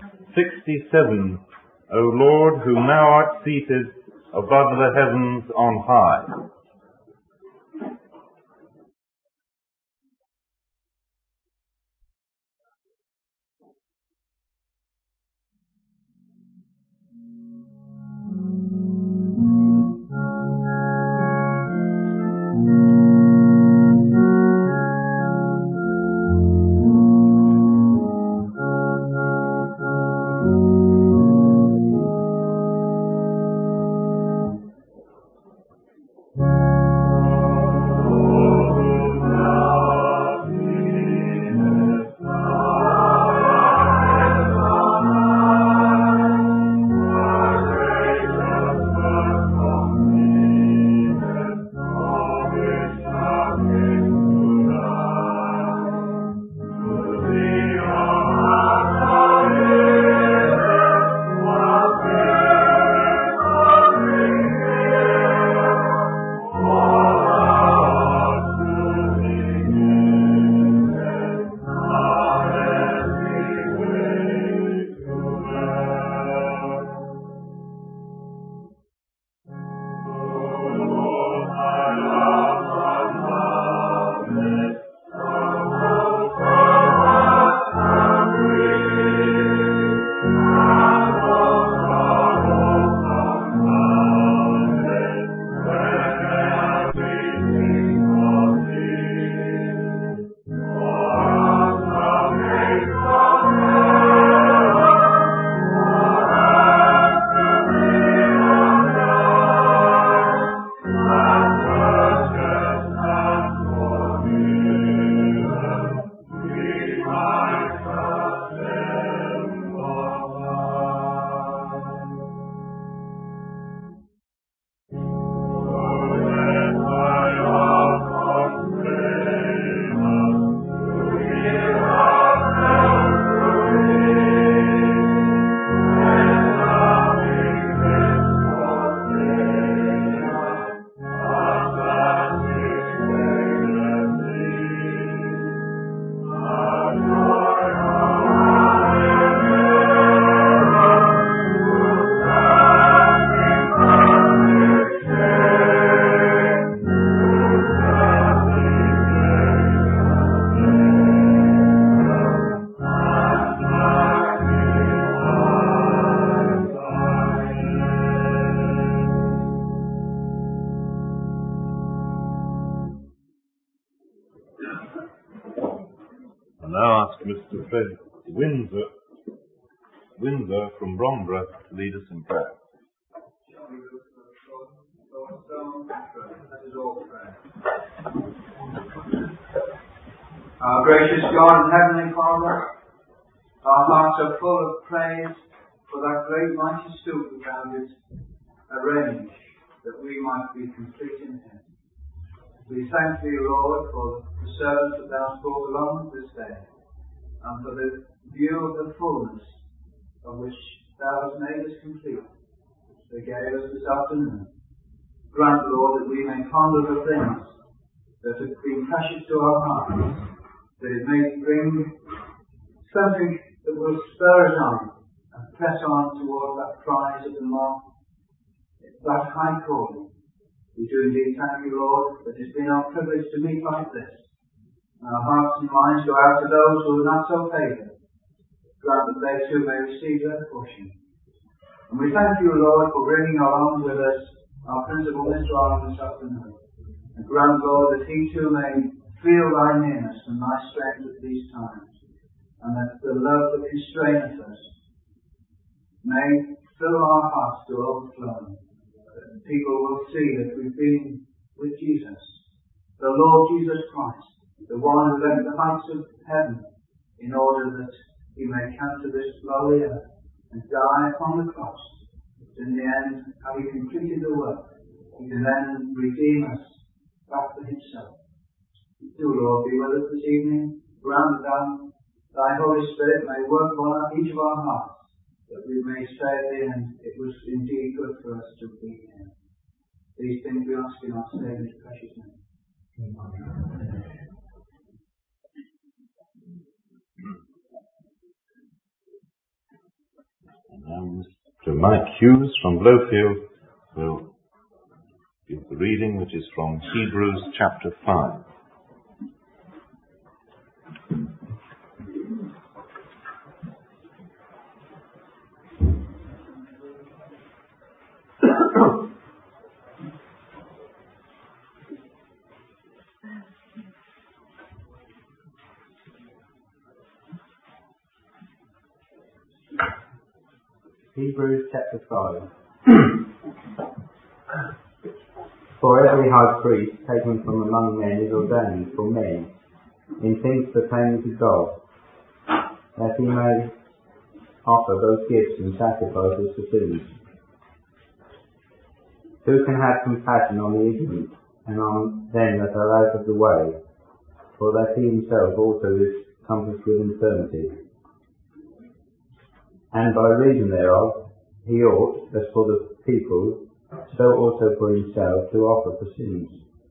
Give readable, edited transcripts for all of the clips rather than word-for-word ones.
67. O Lord, who now art seated above the heavens on high. I now ask Mr. Fred Windsor from Bromborough to lead us in prayer. Our gracious God and Heavenly Father, our hearts are full of praise for that great mighty soup that Thou didst arrange that we might be complete in Him. We thank Thee, Lord, for the servants that Thou hast brought along this day, and for the view of the fullness of which Thou hast made us complete, which Thou gave us this afternoon. Grant, Lord, that we may ponder the things that have been precious to our hearts, that it may bring something that will spur us on and press on towards that prize of the mark, that high calling. We do indeed thank You, Lord, that it's been our privilege to meet like this. And our hearts and minds go out to those who are not so favoured. Grant that they too may receive their portion. And we thank You, Lord, for bringing along with us our principal Mr. Arnold this afternoon. And grant, Lord, that he too may feel Thy nearness and Thy strength at these times. And that the love that constraineth us may fill our hearts to overflowing. That people will see that we've been with Jesus, the Lord Jesus Christ, the one who left the heights of heaven in order that He may come to this lowly earth and die upon the cross. In the end, having completed the work, He can then redeem us back to Himself. Do, Lord, be with us this evening. Grant that Thy Holy Spirit may work on each of our hearts, that we may say at the end, it was indeed good for us to be here. These things we ask in our Saviour's precious name. Amen. Mike Hughes from Blowfield will give the reading, which is from Hebrews chapter 5. Hebrews chapter 5. For every high priest taken from among men is ordained for men in things pertaining to God, that he may offer both gifts and sacrifices for sins. Who can have compassion on the ignorant and on them that are out of the way, for that he himself also is compassed with infirmity? And by reason thereof he ought, as for the people, so also for himself, to offer for sins.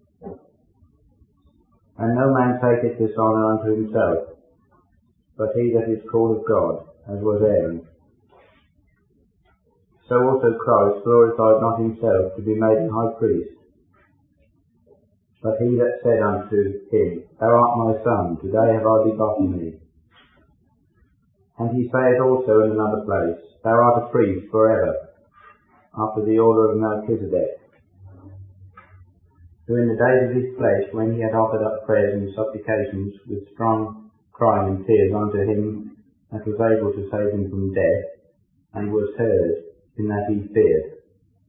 And no man taketh this honour unto himself, but he that is called of God, as was Aaron. So also Christ glorified not himself to be made an high priest, but he that said unto him, Thou art my son, today have I begotten thee. And he saith also in another place, Thou art a priest for ever, after the order of Melchizedek, who in the days of his flesh, when he had offered up prayers and supplications with strong crying and tears unto him that was able to save him from death, and was heard in that he feared.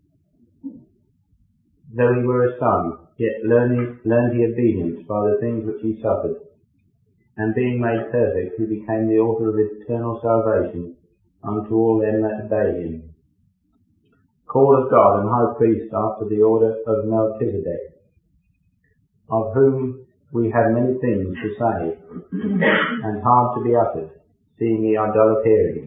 Though he were a son, yet learned he obedience by the things which he suffered. And being made perfect, he became the author of eternal salvation unto all them that obey him, called of God and high priest after the order of Melchizedek, of whom we have many things to say, and hard to be uttered, seeing ye are dull of hearing.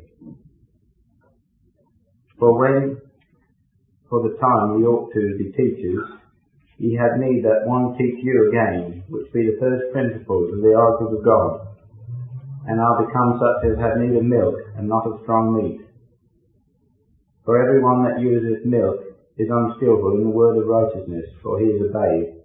For when, for the time ye ought to be teachers, ye have need that one teach you again, which be the first principles of the oracles of God, and are become such as have need of milk, and not of strong meat. For every one that useth milk is unskillful in the word of righteousness, for he is a babe.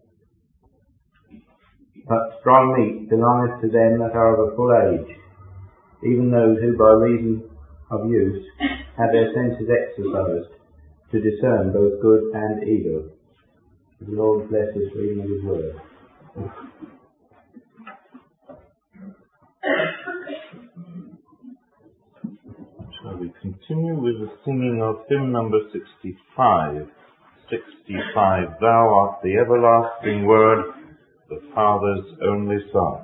But strong meat belongeth to them that are of a full age, even those who by reason of use have their senses exercised, to discern both good and evil. The Lord bless us reading of his word. Shall we continue with the singing of hymn number 65? 65, Thou art the everlasting Word, the Father's only Son.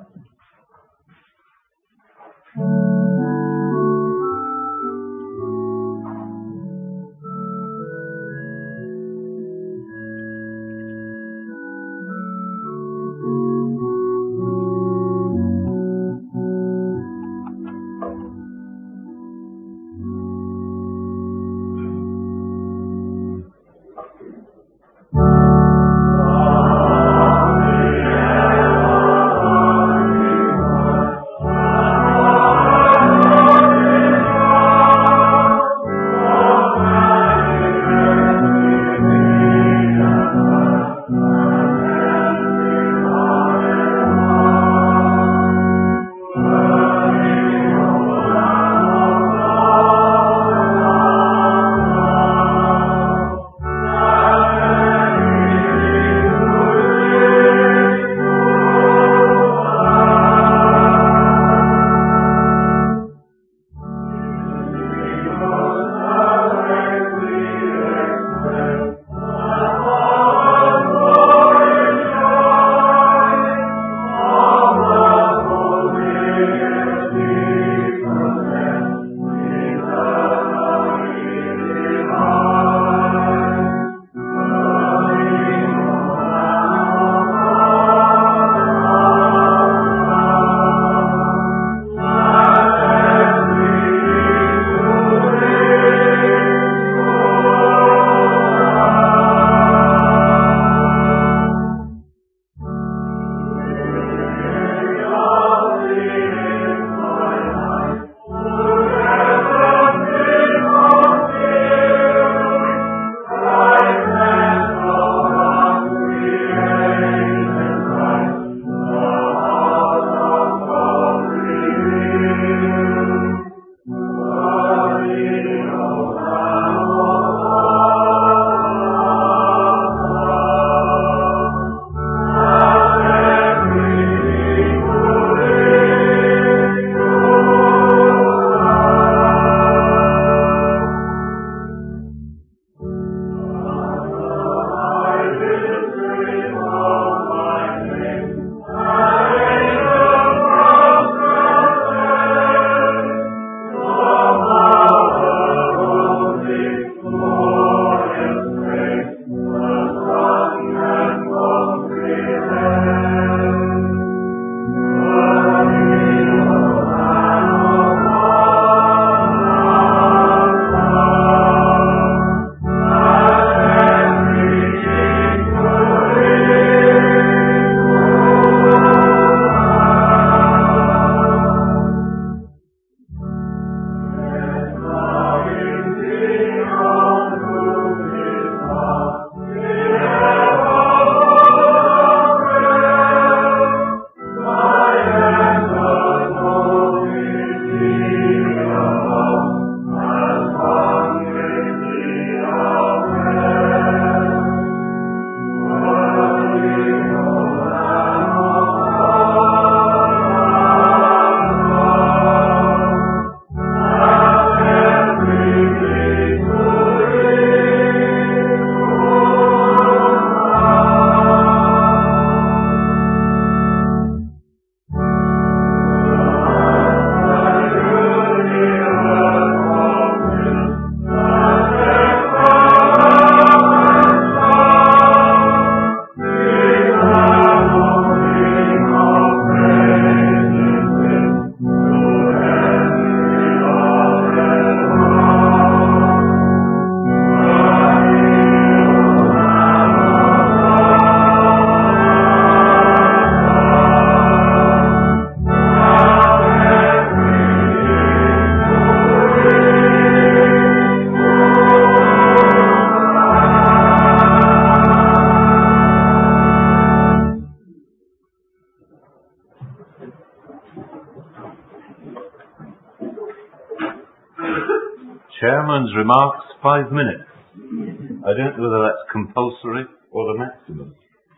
Chairman's remarks, 5 minutes. I don't know whether that's compulsory or the maximum.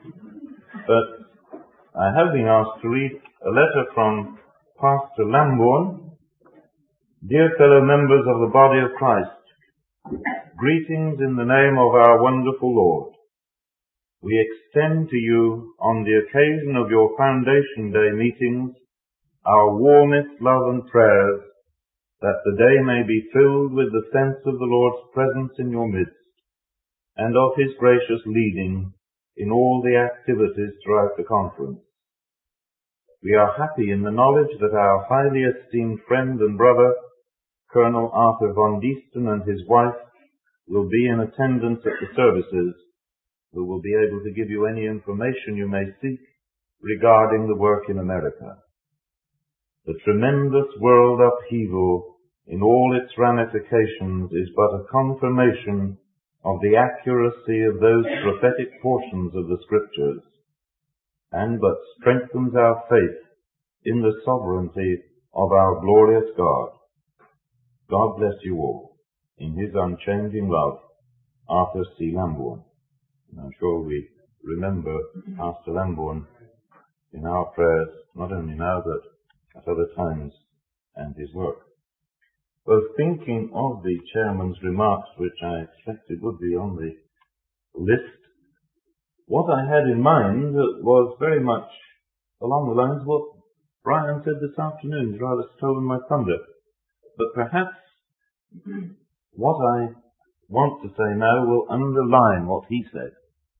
But I have been asked to read a letter from Pastor Lambourne. Dear fellow members of the body of Christ, greetings in the name of our wonderful Lord. We extend to you, on the occasion of your Foundation Day meetings, our warmest love and prayers, that the day may be filled with the sense of the Lord's presence in your midst, and of His gracious leading in all the activities throughout the conference. We are happy in the knowledge that our highly esteemed friend and brother, Colonel Arthur von Diesten, and his wife will be in attendance at the services, who will be able to give you any information you may seek regarding the work in America. The tremendous world upheaval in all its ramifications is but a confirmation of the accuracy of those prophetic portions of the Scriptures, and but strengthens our faith in the sovereignty of our glorious God. God bless you all. In His unchanging love, Arthur C. Lambourne. And I'm sure we remember Pastor Lambourne in our prayers, not only now but at other times, and his work. Well, thinking of the chairman's remarks, which I expected would be on the list, what I had in mind was very much along the lines of what Brian said this afternoon. He's rather stolen my thunder. But perhaps what I want to say now will underline what he said.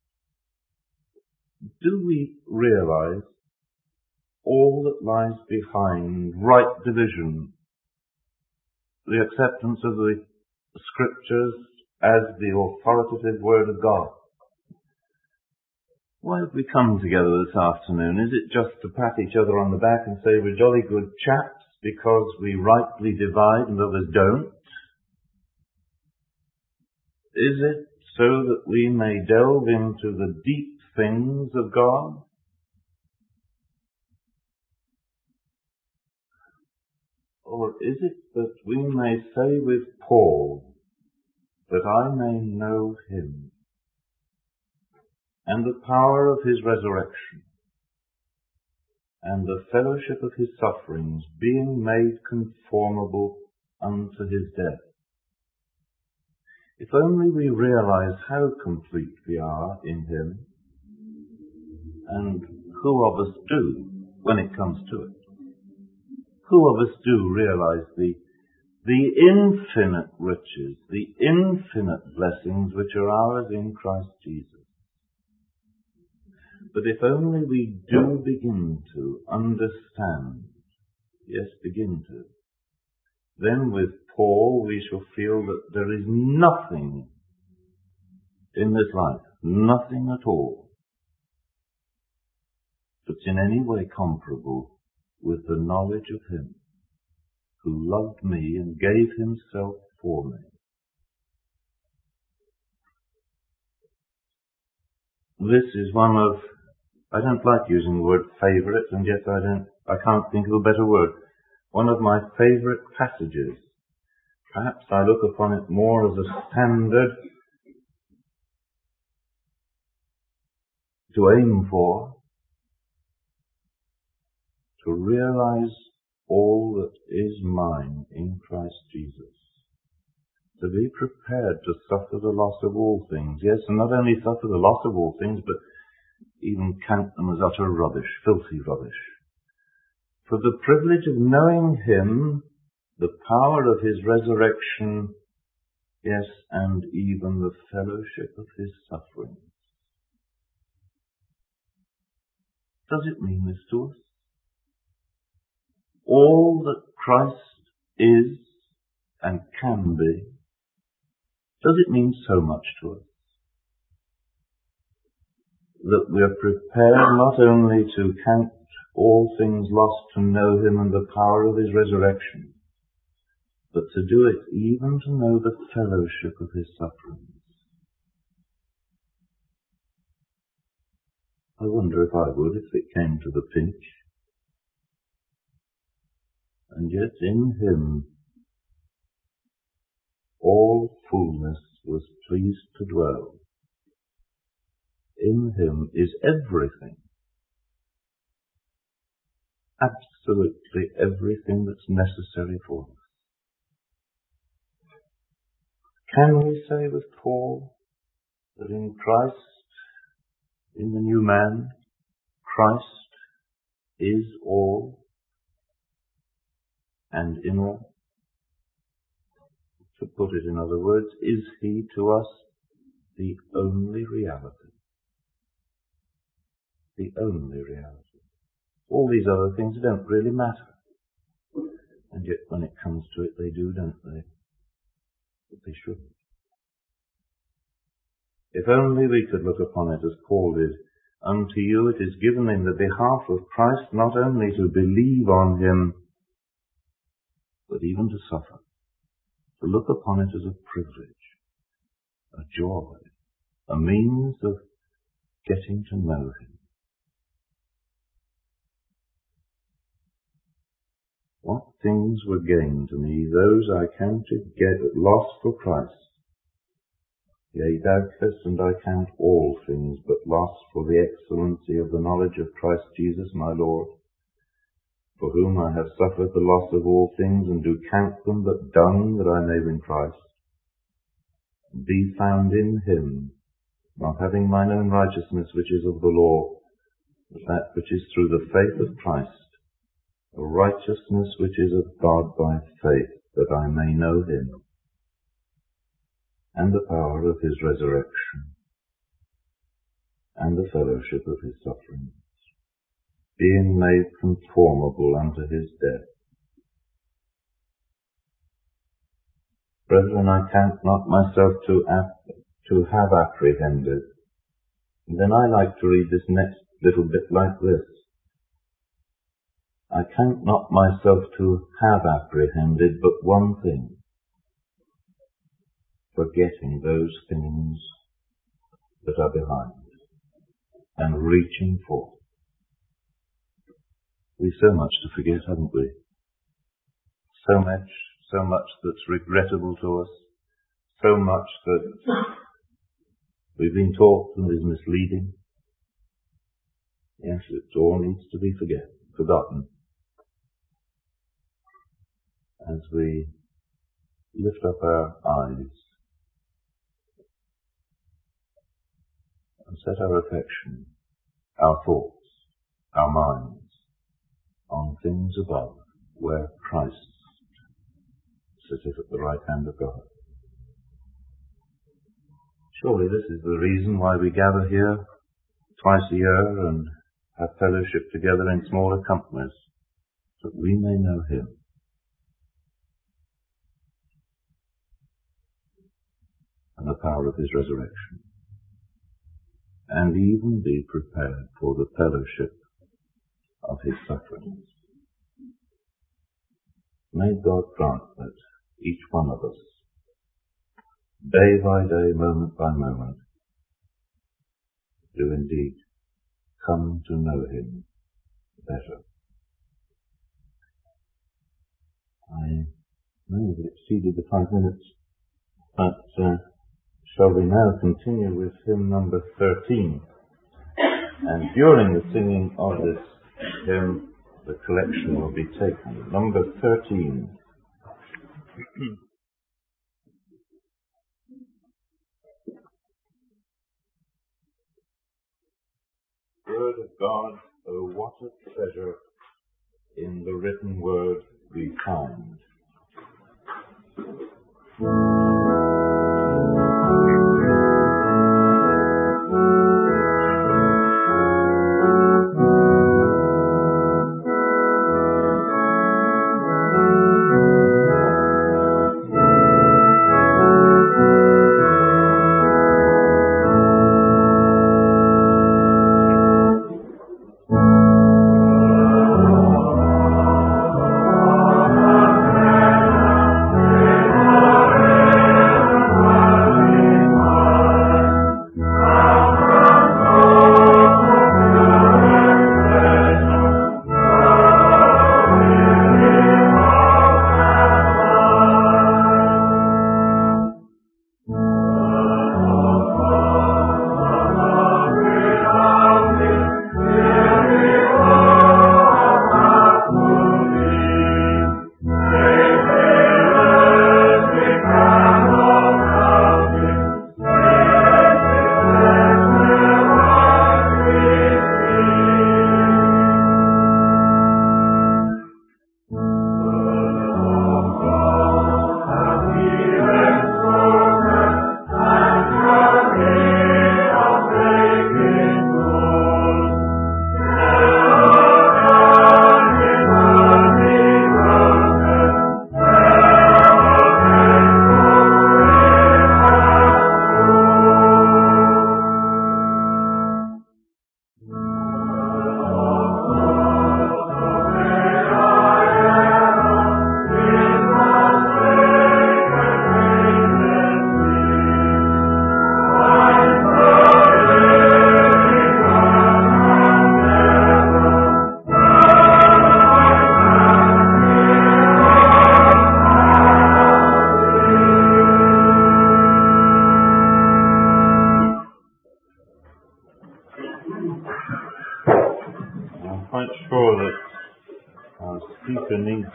Do we realize all that lies behind right division, the acceptance of the Scriptures as the authoritative Word of God? Why have we come together this afternoon? Is it just to pat each other on the back and say we're jolly good chaps because we rightly divide and others don't? Is it so that we may delve into the deep things of God? Or is it that we may say with Paul, that I may know Him and the power of His resurrection and the fellowship of His sufferings, being made conformable unto His death? If only we realize how complete we are in Him, and who of us do when it comes to it? Who of us do realize the infinite riches, the infinite blessings which are ours in Christ Jesus? But if only we do begin to understand, yes, begin to, then with Paul we shall feel that there is nothing in this life, nothing at all, that's in any way comparable with the knowledge of Him who loved me and gave Himself for me. This is one of, I don't like using the word favourite, and yet I can't think of a better word, one of my favourite passages. Perhaps I look upon it more as a standard to aim for, to realize all that is mine in Christ Jesus. To be prepared to suffer the loss of all things. Yes, and not only suffer the loss of all things, but even count them as utter rubbish, filthy rubbish. For the privilege of knowing Him, the power of His resurrection, yes, and even the fellowship of His sufferings. Does it mean this to us? All that Christ is and can be, does it mean so much to us? That we are prepared not only to count all things lost to know Him and the power of His resurrection, but to do it even to know the fellowship of His sufferings. I wonder if I would, if it came to the pinch. And yet in Him all fullness was pleased to dwell. In him is everything. Absolutely everything that's necessary for us. Can we say with Paul that in Christ, in the new man, Christ is all and in all? To put it in other words, is he to us the only reality? The only reality. All these other things don't really matter. And yet when it comes to it, they do, don't they? But they shouldn't. If only we could look upon it as Paul did. Unto you it is given in the behalf of Christ not only to believe on him, but even to suffer. To look upon it as a privilege, a joy, a means of getting to know him. What things were gained to me, those I counted loss for Christ. Yea, doubtless, and I count all things but loss for the excellency of the knowledge of Christ Jesus my Lord, for whom I have suffered the loss of all things, and do count them but dung, that I may win Christ, and be found in him, not having mine own righteousness which is of the law, but that which is through the faith of Christ, a righteousness which is of God by faith, that I may know him, and the power of his resurrection, and the fellowship of his sufferings, being made conformable unto his death. Brethren, I count not myself to have apprehended. And then I like to read this next little bit like this. I count not myself to have apprehended, but one thing, forgetting those things that are behind, and reaching forth. We've so much to forget, haven't we? So much that's regrettable to us, so much that we've been taught and is misleading. Yes, it all needs to be forgotten. As we lift up our eyes and set our affection, our thoughts, our minds on things above, where Christ sitteth at the right hand of God. Surely this is the reason why we gather here twice a year and have fellowship together in smaller companies, that we may know him. And the power of his resurrection, and even be prepared for the fellowship of his sufferings. May God grant that each one of us, day by day, moment by moment, do indeed come to know him better. I may have exceeded the 5 minutes, but shall we now continue with hymn number 13? And during the singing of this hymn, the collection will be taken. Number 13. Word of God, oh what a treasure in the written word we find.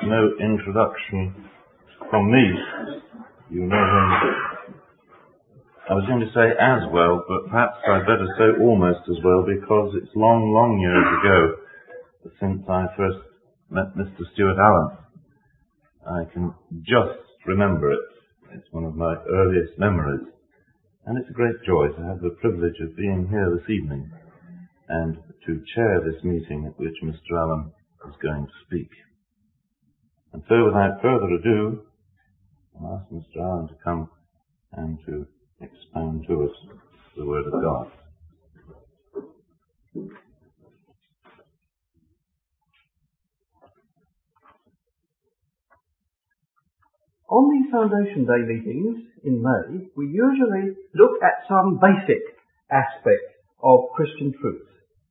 no introduction from me. You know him, I was going to say as well, but perhaps I'd better say almost as well, because it's long, long years ago since I first met Mr. Stuart Allen. I can just remember it. It's one of my earliest memories. And it's a great joy to have the privilege of being here this evening and to chair this meeting at which Mr. Allen is going to speak. And so without further ado, I'll ask Mr. Allen to come and to expound to us the Word of God. On these Foundation Day meetings in May, we usually look at some basic aspect of Christian truth.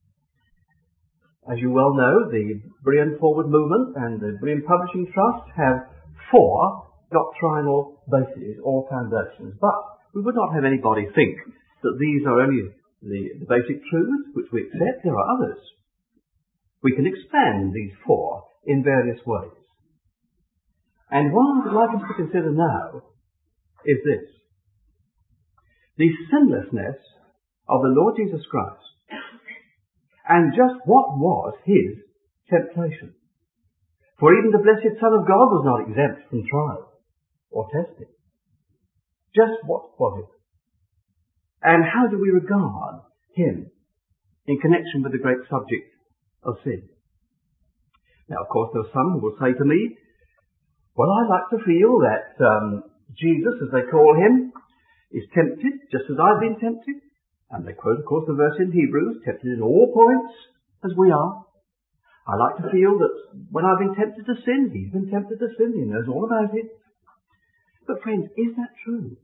As you well know, the Berean Forward Movement and the Berean Publishing Trust have 4 doctrinal bases or foundations, but we would not have anybody think that these are only the basic truths which we accept. There are others. We can expand these 4 in various ways. And what I would like us to consider now is this: the sinlessness of the Lord Jesus Christ, and just what was his temptation. For even the blessed Son of God was not exempt from trial or testing. Just what was it? And how do we regard him in connection with the great subject of sin? Now, of course, there are some who will say to me, well, I like to feel that Jesus, as they call him, is tempted just as I've been tempted. And they quote, of course, the verse in Hebrews, tempted in all points as we are. I like to feel that when I've been tempted to sin, he's been tempted to sin. He knows all about it. But friends, is that true?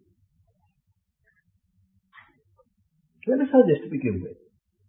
Let me say this to begin with.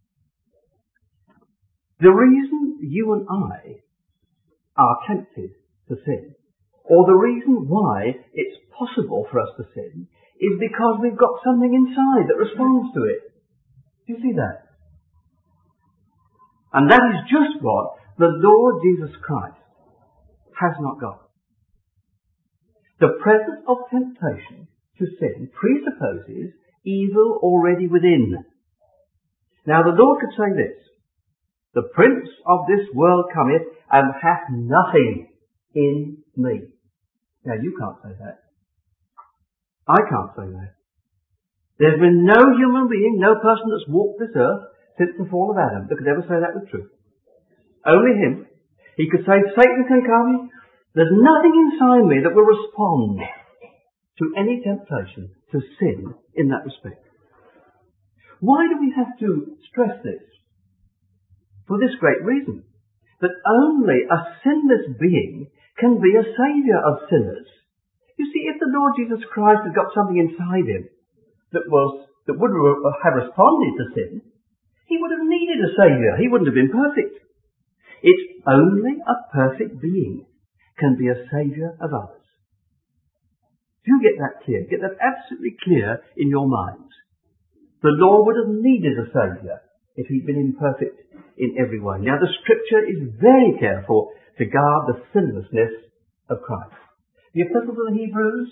The reason you and I are tempted to sin, or the reason why it's possible for us to sin, is because we've got something inside that responds to it. Do you see that? And that is just what the Lord Jesus Christ has not got. The presence of temptation to sin presupposes evil already within. Now the Lord could say this: the prince of this world cometh and hath nothing in me. Now you can't say that. I can't say that. There's been no human being, no person that's walked this earth since the fall of Adam that could ever say that with truth. Only him. He could say, Satan can come. There's nothing inside me that will respond to any temptation to sin in that respect. Why do we have to stress this? For this great reason, that only a sinless being can be a saviour of sinners. You see, if the Lord Jesus Christ had got something inside him that would have responded to sin, he would have needed a saviour. He wouldn't have been perfect. It's only a perfect being can be a saviour of others. Do you get that clear? Get that absolutely clear in your minds. The Lord would have needed a saviour if he'd been imperfect in every way. Now, the Scripture is very careful to guard the sinlessness of Christ. The Epistle to the Hebrews,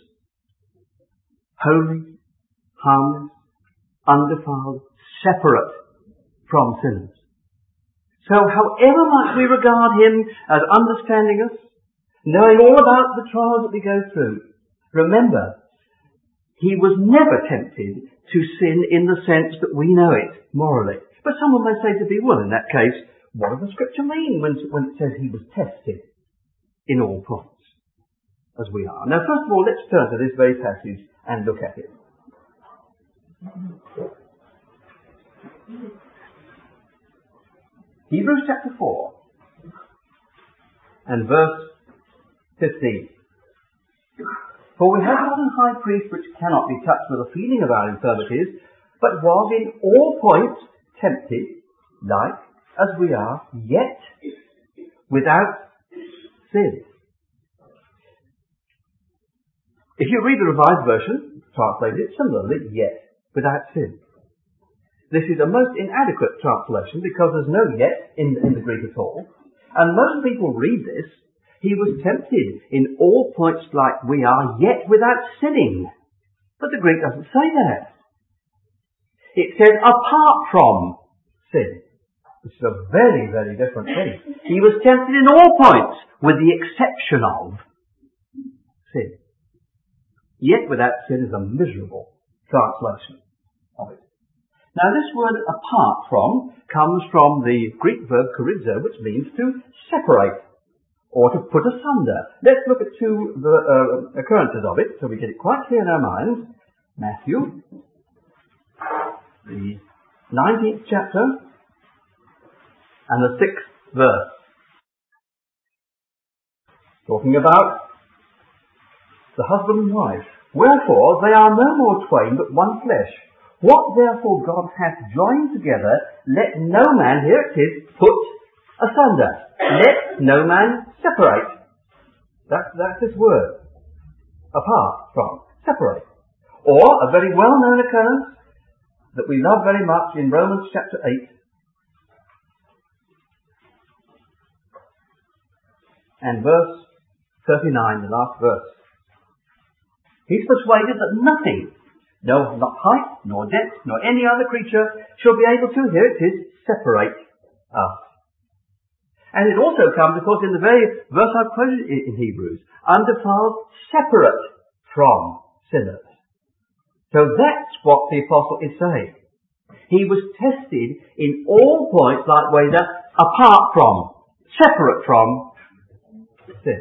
holy, harmless, undefiled, separate from sinners. So however much we regard him as understanding us, knowing all about the trials that we go through, remember, he was never tempted to sin in the sense that we know it morally. But someone may say to me, well, in that case, what does the Scripture mean when it says he was tested in all points, as we are? Now, first of all, let's turn to this very passage and look at it. Hebrews chapter 4 and verse 15. For we have not a high priest which cannot be touched with the feeling of our infirmities, but was in all points tempted, like as we are, yet without sin. If you read the Revised Version, translate it similarly, yet without sin. This is a most inadequate translation because there's no yet in the Greek at all. And most people read this He was tempted in all points like we are, yet without sinning. But the Greek doesn't say that. It says apart from sin, which is a very, very different thing. He was tempted in all points, with the exception of sin. Yet without sin is a miserable translation of it. Now this word apart from comes from the Greek verb chorizo, which means to separate or to put asunder. Let's look at two occurrences of it so we get it quite clear in our minds. Matthew, the 19th chapter and the 6th verse. Talking about the husband and wife. Wherefore they are no more twain but one flesh. What therefore God hath joined together, let no man, here it is, put asunder. Let no man separate. That's this word. Apart from. Separate. Or a very well-known occurrence that we love very much in Romans chapter 8. And verse 39, the last verse. He's persuaded that nothing, no, not height, nor depth, nor any other creature, shall be able to, here it is, separate us. And it also comes, of course, in the very verse I quoted in Hebrews, undefiled, separate from sinners. So that's what the apostle is saying. He was tested in all points like Weda, apart from, separate from sin.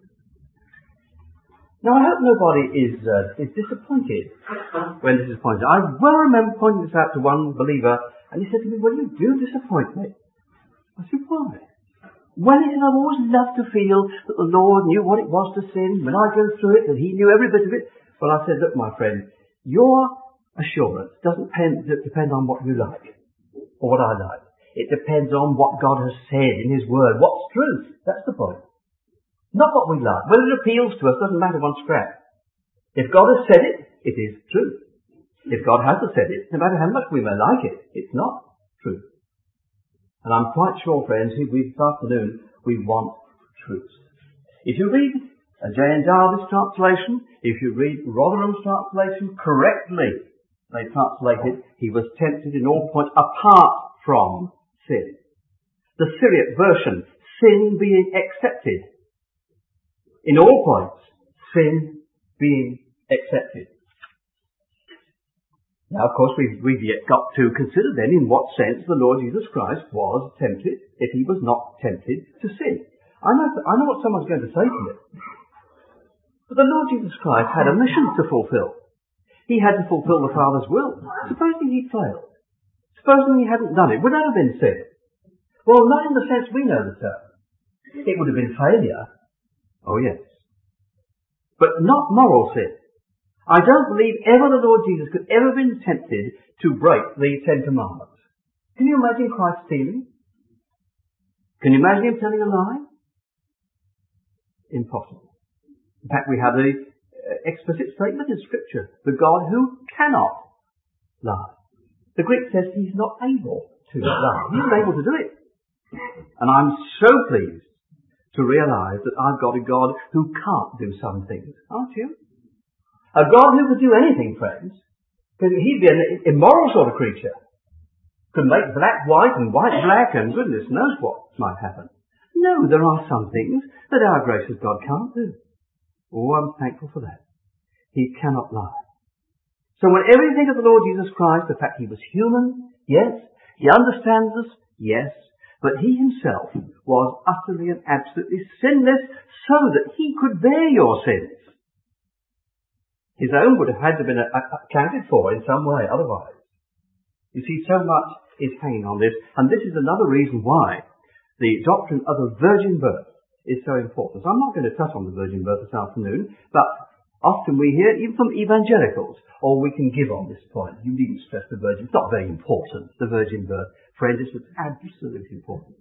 Now I hope nobody is disappointed when this is pointed out. I well remember pointing this out to one believer, and he said to me, well, you do disappoint me. I said, why? Well, he said, I've always loved to feel that the Lord knew what it was to sin when I go through it, that He knew every bit of it. Well, I said, look, my friend, your assurance doesn't depend on what you like, or what I like. It depends on what God has said in His Word. What's truth? That's the point. Not what we like. Whether it appeals to us doesn't matter one scrap. If God has said it, it is true. If God hasn't said it, no matter how much we may like it, it's not true. And I'm quite sure, friends, this afternoon, we want truth. If you read J.N. Darby's translation, if you read Rotherham's translation correctly, they translated, he was tempted in all points apart from sin. The Syriac version, sin being accepted. In all points, sin being accepted. Now, of course, we've yet got to consider then in what sense the Lord Jesus Christ was tempted if He was not tempted to sin. I know what someone's going to say to me. But the Lord Jesus Christ had a mission to fulfill. He had to fulfill the Father's will. Supposing He failed. Supposing He hadn't done it, would that have been sin? Well, not in the sense we know the term. It would have been failure. Oh yes. But not moral sin. I don't believe ever the Lord Jesus could ever have been tempted to break the Ten Commandments. Can you imagine Christ stealing? Can you imagine Him telling a lie? Impossible. In fact, we have the explicit statement in Scripture, the God who cannot lie. The Greek says He's not able to lie. He's able to do it. And I'm so pleased to realise that I've got a God who can't do some things, aren't you? A God who could do anything, friends, because He'd be an immoral sort of creature. Could make black white and white black and goodness knows what might happen. No, there are some things that our gracious God can't do. Oh, I'm thankful for that. He cannot lie. So whenever you think of the Lord Jesus Christ, the fact He was human, yes. He understands us, yes. But He Himself was utterly and absolutely sinless so that He could bear your sins. His own would have had to have been accounted for in some way otherwise. You see, so much is hanging on this, and this is another reason why the doctrine of the virgin birth is so important. So I'm not going to touch on the virgin birth this afternoon, but often we hear, even from evangelicals, or we can give on this point. You needn't stress the virgin. It's not very important, the virgin birth. Friends, it's of absolute importance.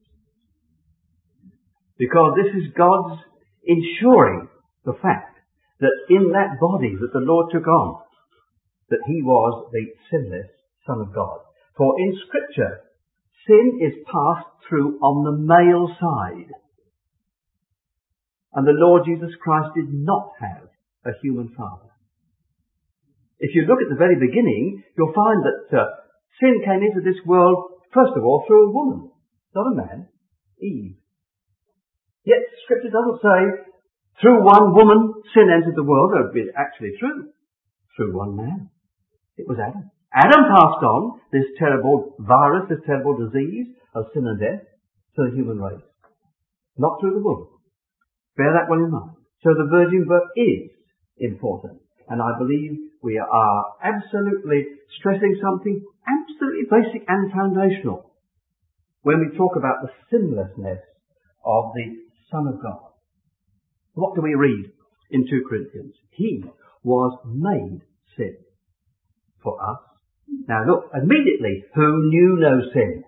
Because this is God's ensuring the fact that in that body that the Lord took on, that He was the sinless Son of God. For in Scripture, sin is passed through on the male side. And the Lord Jesus Christ did not have a human father. If you look at the very beginning, you'll find that sin came into this world, first of all, through a woman, not a man, Eve. Yet Scripture doesn't say, through one woman sin entered the world, though it's actually true. Through one man. It was Adam. Adam passed on this terrible virus, this terrible disease of sin and death to the human race. Not through the woman. Bear that well in mind. So the virgin birth is important. And I believe we are absolutely stressing something absolutely basic and foundational when we talk about the sinlessness of the Son of God. What do we read in 2 Corinthians? He was made sin for us. Now look, immediately, who knew no sin?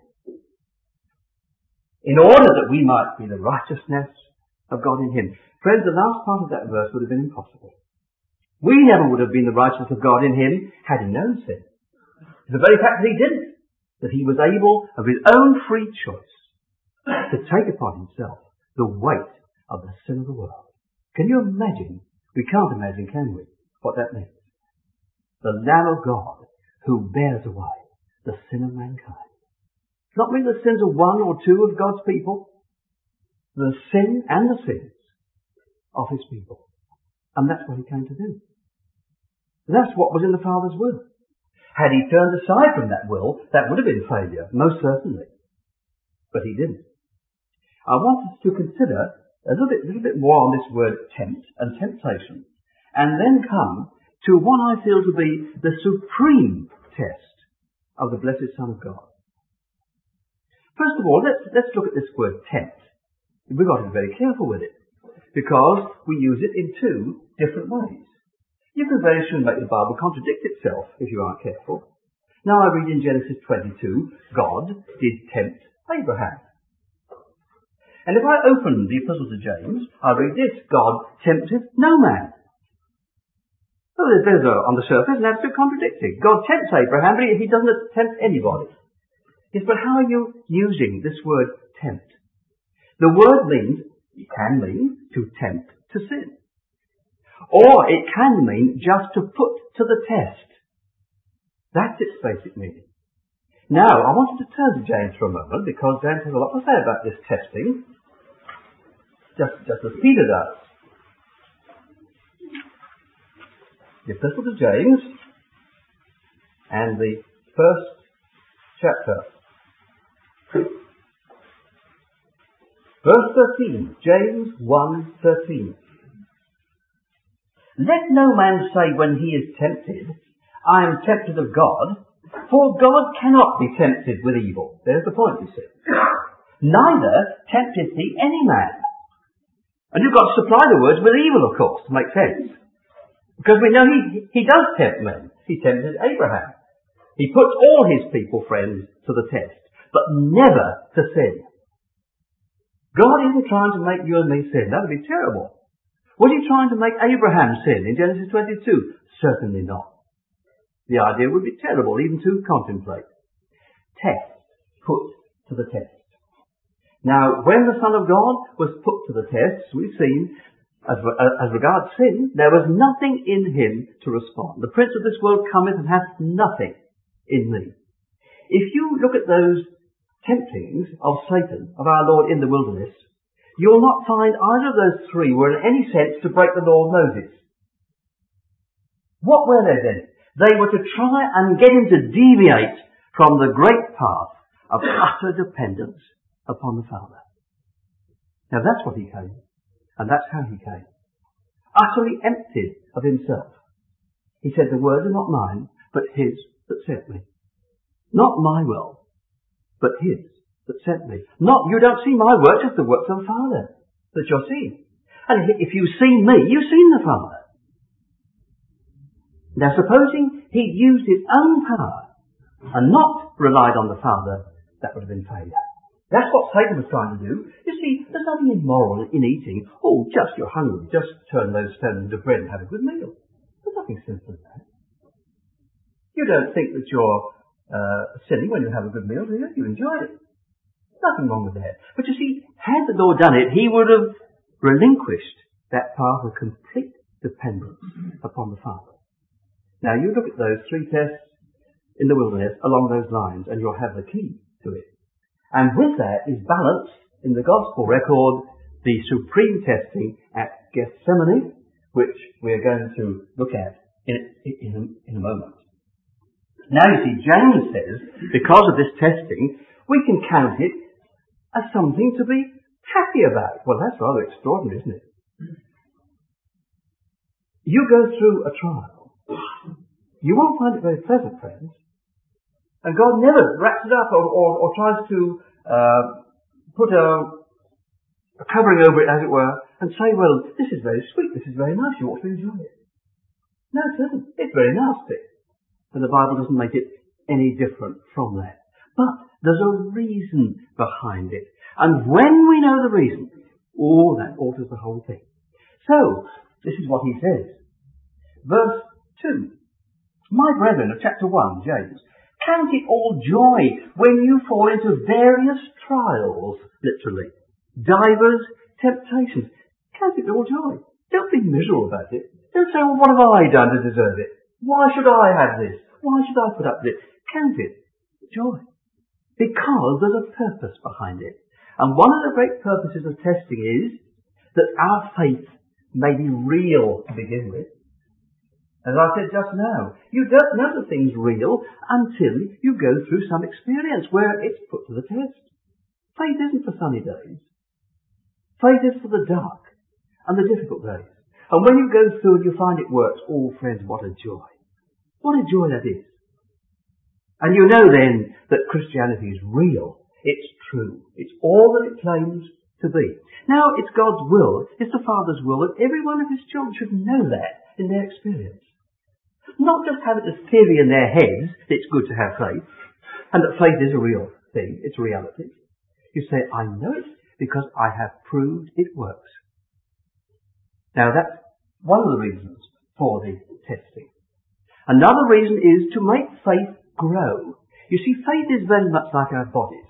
In order that we might be the righteousness of God in him. Friends, the last part of that verse would have been impossible. We never would have been the righteousness of God in him had he known sin. The very fact that he didn't, that he was able of his own free choice to take upon himself the weight of the sin of the world. Can you imagine? We can't imagine, can we, what that means? The Lamb of God who bears away the sin of mankind. It's not merely the sins of one or two of God's people, the sin and the sins of his people. And that's what he came to do. That's what was in the Father's will. Had he turned aside from that will, that would have been failure, most certainly. But he didn't. I want us to consider a little bit more on this word tempt and temptation, and then come to what I feel to be the supreme test of the blessed Son of God. First of all, let's look at this word tempt. We've got to be very careful with it, because we use it in two different ways. You can very soon make the Bible contradict itself if you aren't careful. Now I read in Genesis 22, God did tempt Abraham. And if I open the Epistle to James, I read this, God tempted no man. So there's on the surface an absolute contradiction. God tempts Abraham, but he doesn't tempt anybody. Yes, but how are you using this word tempt? The word means, it can mean to tempt to sin. Or it can mean just to put to the test. That's its basic meaning. Now, I wanted to turn to James for a moment, because James has a lot to say about this testing, just as Peter does. The Epistle to James, and the first chapter. Verse 13, James 1:13. Let no man say when he is tempted, I am tempted of God, for God cannot be tempted with evil. There's the point, you see. Neither tempteth he any man. And you've got to supply the words with evil, of course, to make sense. Because we know he does tempt men. He tempted Abraham. He puts all his people, friends, to the test, but never to sin. God isn't trying to make you and me sin. That would be terrible. Was he trying to make Abraham sin in Genesis 22? Certainly not. The idea would be terrible even to contemplate. Test, put to the test. Now, when the Son of God was put to the test, we've seen, as regards sin, there was nothing in him to respond. The prince of this world cometh and hath nothing in me. If you look at those temptings of Satan, of our Lord in the wilderness, you will not find either of those three were in any sense to break the law of Moses. What were they then? They were to try and get him to deviate from the great path of utter dependence upon the Father. Now that's what he came, and that's how he came. Utterly emptied of himself. He said, the words are not mine, but his that sent me. Not my will, but his that sent me. Not, you don't see my works, it's the works of the Father that you're seeing. And if you've seen me, you've seen the Father. Now supposing he'd used his own power and not relied on the Father, that would have been failure. That's what Satan was trying to do. You see, there's nothing immoral in eating. Oh, just you're hungry, just turn those stones into bread and have a good meal. There's nothing simple in that. You don't think that you're silly when you have a good meal, do you? You enjoy it. Nothing wrong with that. But you see, had the Lord done it, he would have relinquished that path of complete dependence upon the Father. Now you look at those three tests in the wilderness along those lines and you'll have the key to it. And with that is balanced in the gospel record the supreme testing at Gethsemane, which we're going to look at in a moment. Now you see, James says, because of this testing, we can count it as something to be happy about. Well, that's rather extraordinary, isn't it? You go through a trial. You won't find it very pleasant, friends. And God never wraps it up or tries to put a covering over it, as it were, and say, well, this is very sweet, this is very nice, you ought to enjoy it. No, it doesn't. It's very nasty. And the Bible doesn't make it any different from that. But there's a reason behind it. And when we know the reason, that alters the whole thing. So, this is what he says. Verse 2. My brethren, of chapter 1, James, count it all joy when you fall into various trials, literally. Divers temptations. Count it all joy. Don't be miserable about it. Don't say, well, what have I done to deserve it? Why should I have this? Why should I put up with it? Count it joy. Because there's a purpose behind it. And one of the great purposes of testing is that our faith may be real to begin with. As I said just now, you don't know the thing's real until you go through some experience where it's put to the test. Faith isn't for sunny days. Faith is for the dark and the difficult days. And when you go through and you find it works, friends, what a joy. What a joy that is. And you know then that Christianity is real. It's true. It's all that it claims to be. Now, it's God's will, it's the Father's will that every one of his children should know that in their experience. Not just have it as theory in their heads, it's good to have faith, and that faith is a real thing, it's a reality. You say, I know it because I have proved it works. Now, that's one of the reasons for the testing. Another reason is to make faith grow. You see, faith is very much like our bodies.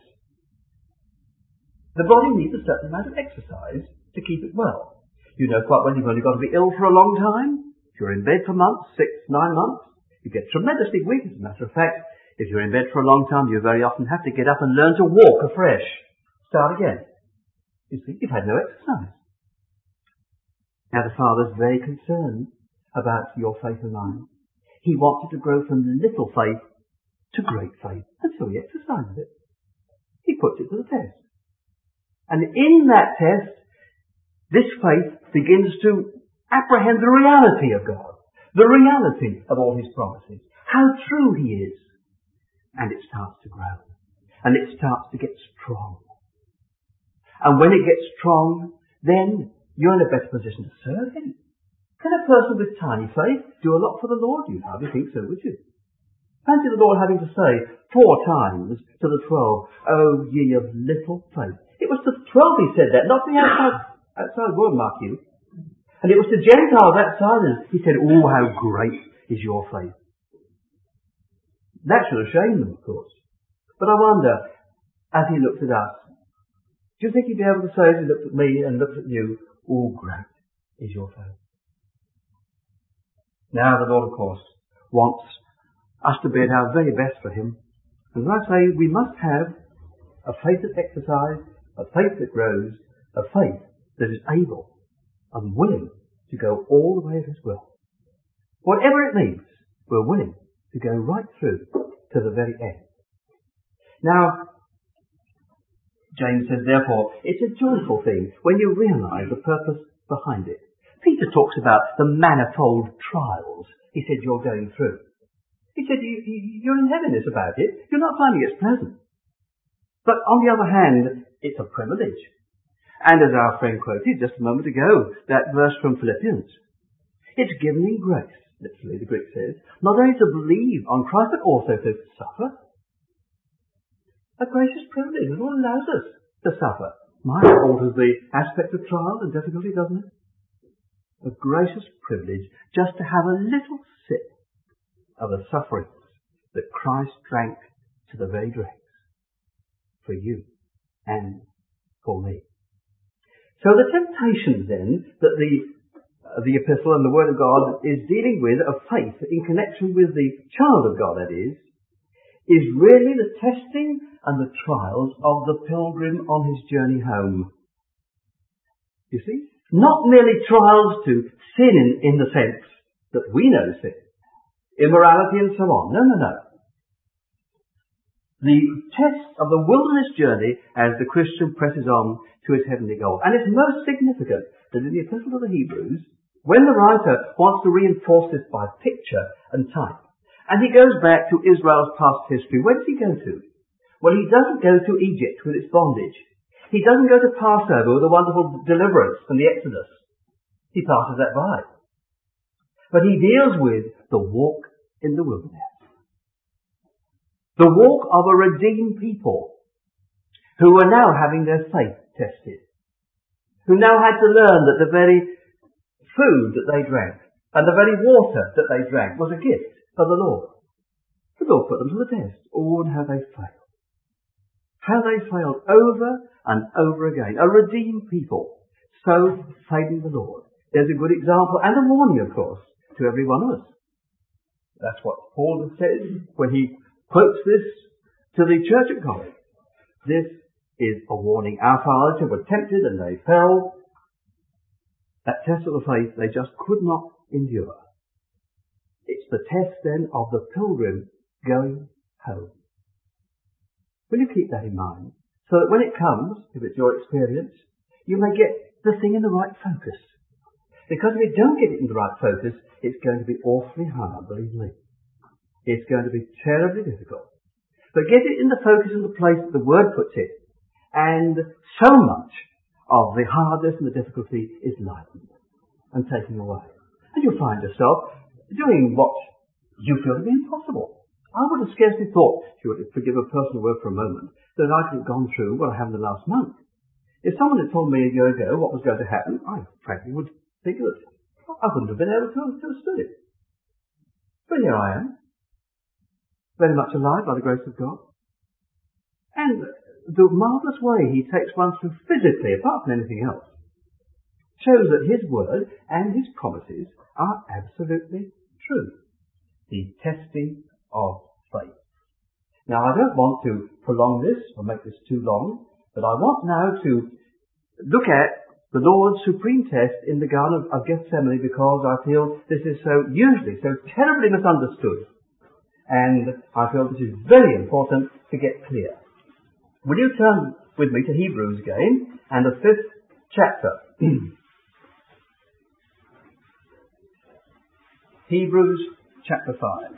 The body needs a certain amount of exercise to keep it well. You know quite well you've only got to be ill for a long time. If you're in bed for months, 6, 9 months, you get tremendously weak. As a matter of fact, if you're in bed for a long time, you very often have to get up and learn to walk afresh. Start again. You see, you've had no exercise. Now the Father's very concerned about your faith and mine. He wants it to grow from little faith to great faith. And so he exercises it. He puts it to the test. And in that test, this faith begins to apprehend the reality of God, the reality of all his promises, how true he is. And it starts to grow. And it starts to get strong. And when it gets strong, then you're in a better position to serve him. Can a person with tiny faith do a lot for the Lord? You'd hardly think so, would you? Fancy the Lord having to say 4 times to the 12, "Oh, ye of little faith." It was to 12 he said that, not the outside world, mark you. And it was to Gentiles outsiders. He said, "Oh, how great is your faith." That should have shamed them, of course. But I wonder, as he looks at us, do you think he'd be able to say, as he looked at me and looked at you, "Oh, great is your faith"? Now the Lord, of course, wants us to be at our very best for him. And as I say, we must have a faith that's exercised, a faith that grows, a faith that is able and willing to go all the way of his will. Whatever it means, we're willing to go right through to the very end. Now, James says, therefore, it's a joyful thing when you realise the purpose behind it. Peter talks about the manifold trials he said you're going through. He said you're in heaviness about it. You're not finding it pleasant. But on the other hand, it's a privilege. And as our friend quoted just a moment ago, that verse from Philippians, it's given in grace, literally the Greek says, not only to believe on Christ, but also to suffer. A gracious privilege. The Lord allows us to suffer. My, it alters the aspect of trial and difficulty, doesn't it? A gracious privilege just to have a little sip of the sufferings that Christ drank to the very dregs for you and for me. So the temptations then that the epistle and the Word of God is dealing with of faith in connection with the child of God, that is really the testing and the trials of the pilgrim on his journey home. You see? Not merely trials to sin in the sense that we know sin, immorality and so on. No. The test of the wilderness journey as the Christian presses on to his heavenly goal. And it's most significant that in the Epistle to the Hebrews, when the writer wants to reinforce this by picture and type, and he goes back to Israel's past history, where does he go to? Well, he doesn't go to Egypt with its bondage. He doesn't go to Passover with the wonderful deliverance from the Exodus. He passes that by. But he deals with the walk in the wilderness. The walk of a redeemed people who were now having their faith tested, who now had to learn that the very food that they drank and the very water that they drank was a gift from the Lord. The Lord put them to the test. Oh, and how they failed. How they failed over and over again. A redeemed people, so failing the Lord. There's a good example and a warning, of course, to every one of us. That's what Paul says when he quotes this to the church at Corinth. This is a warning. Our fathers were tempted and they fell. That test of the faith they just could not endure. It's the test then of the pilgrim going home. Will you keep that in mind? So that when it comes, if it's your experience, you may get the thing in the right focus. Because if you don't get it in the right focus, it's going to be awfully hard, believe me. It's going to be terribly difficult. But get it in the focus and the place that the Word puts it, and so much of the hardness and the difficulty is lightened and taken away. And you'll find yourself doing what you feel to be impossible. I would have scarcely thought, if you would forgive a personal word for a moment, that I could have gone through what I have in the last month. If someone had told me a year ago what was going to happen, I frankly would think that I wouldn't have been able to have stood it. But here I am, very much alive by the grace of God. And the marvellous way he takes one through physically, apart from anything else, shows that his word and his promises are absolutely true. The testing of faith. Now, I don't want to prolong this or make this too long, but I want now to look at the Lord's supreme test in the Garden of Gethsemane, because I feel this is so terribly misunderstood. And I feel this is very important to get clear. Will you turn with me to Hebrews again, and the 5th chapter. Hebrews chapter 5.